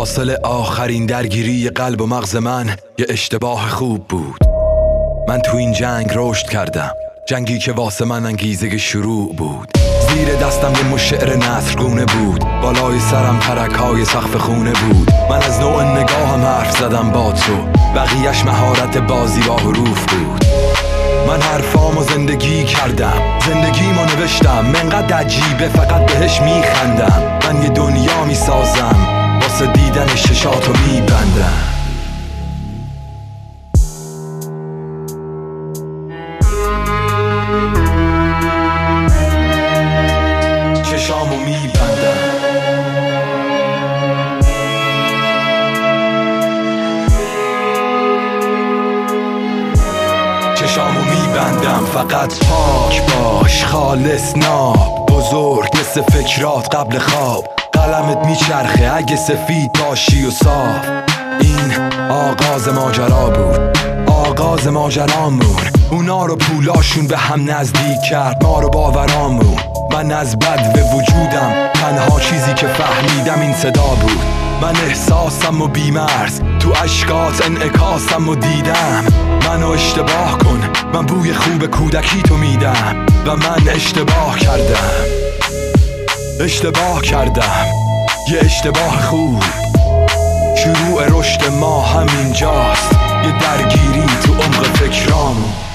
حاصل آخرین درگیری قلب و مغز من یه اشتباه خوب بود. من تو این جنگ رشد کردم، جنگی که واسه من انگیزه شروع بود. زیر دستم یه شعر نثرگونه بود، بالای سرم ترک‌های سقف خونه بود. من از نوع نگاهم حرف زدم با تو، بقیه‌اش مهارت بازی با حروف بود. من حرفامو زندگی کردم، زندگیمو نوشتم، منقدر عجیبه فقط بهش میخندم. من یه دنیا میسازم، واسه دیدن ششاتو میبندم. چشامو میبندم، چشامو میبندم. فقط پاک باش، خالص ناب، بزرگ مثل فکرات قبل خواب. قلمت میچرخه اگه سفید باشی و صاف. این آغاز ماجرا بود، آغاز ماجرامون. اونا رو پولاشون به هم نزدیک کرد، ما رو باورامون. من از بد به وجودم، تنها چیزی که فهمیدم این صدا بود. من احساسم و بیمرز، تو اشکات انعکاسم و دیدم. منو اشتباه کن، من بوی خوب کودکی تو میدم. و من اشتباه کردم، اشتباه کردم، یه اشتباه خوب. شروع رشد ما همینجاست، یه درگیری تو عمق فکرامون.